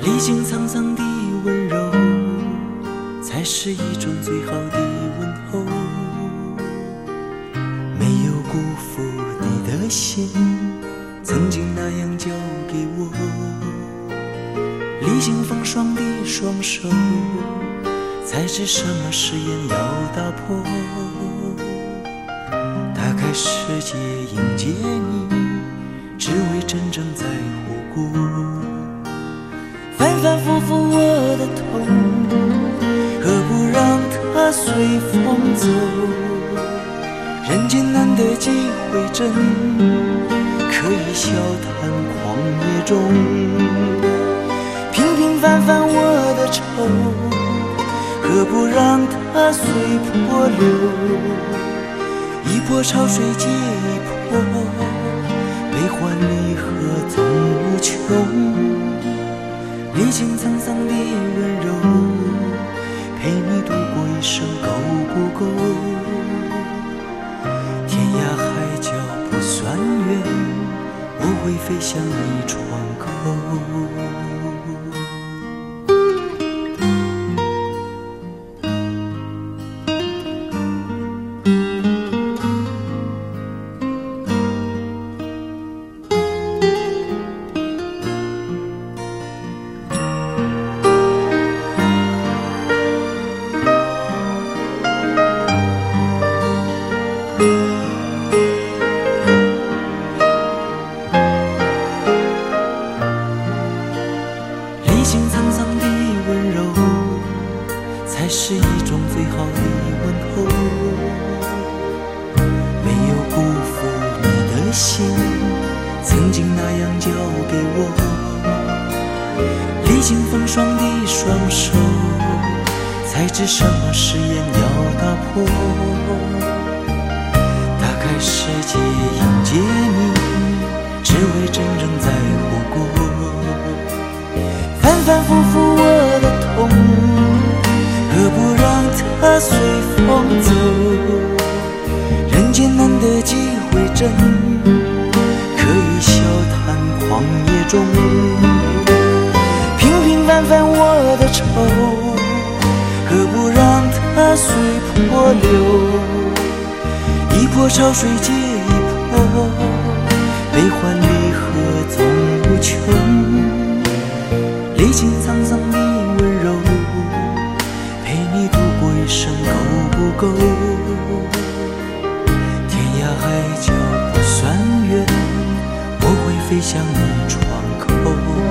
历经沧桑的温柔，才是一种最好的问候。没有辜负你的心，曾经那样交给我。历经风霜的双手，才知什么誓言要打破。打开世界迎接你，只为真正在乎过。反反复复我的痛，何不让它随风走？人间难得几回真，可以笑谈狂野中。平平凡凡我的愁，何不让它随波流？一波潮水接一波，悲欢离合总无穷。历经沧桑的温柔，陪你度过一生够不够？天涯海角不算远，我会飞向你窗口。历经沧桑的温柔，才是一种最好的问候。没有辜负你的心，曾经那样交给我。历经风霜的双手，才知什么誓言要打破。打开世界迎接你，只为真正在乎过。反反复复我的痛，何不让它随风走？人间难得几回真，可以笑谈狂野中。平平凡凡我的愁，何不让它随波流？一波潮水接一波，悲欢离合总无穷。历经沧桑的温柔，陪你度过一生够不够？天涯海角不算远，我会飞向你窗口。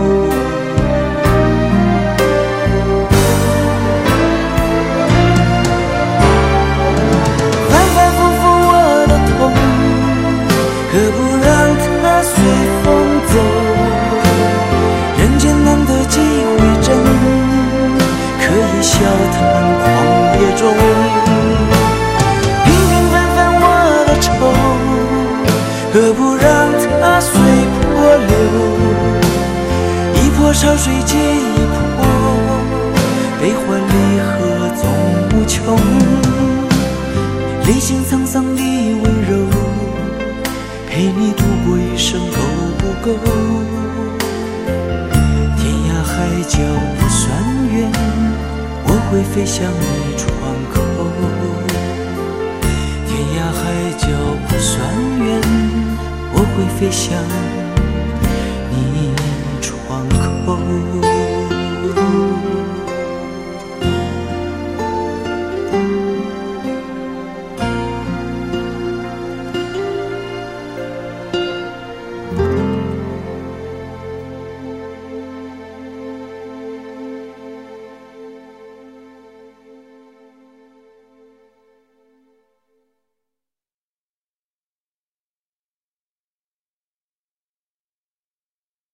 反反复复我的痛，何不让它随风走？人间难得几回真，可以笑谈狂野中。平平凡凡我的愁，何不让它随波流？一波潮水接一波，悲欢离合总无穷。历经沧桑的温柔，陪你度过一生够不够？海角不算远，我会飞向你窗口。天涯海角不算远，我会飞向